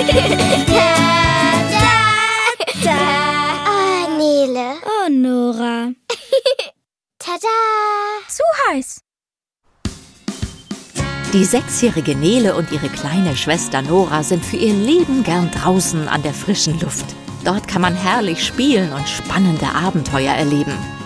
Ah, Nele. Oh, Nora. Tada! Zu heiß. Die 6-jährige Nele und ihre kleine Schwester Nora sind für ihr Leben gern draußen an der frischen Luft. Dort kann man herrlich spielen und spannende Abenteuer erleben.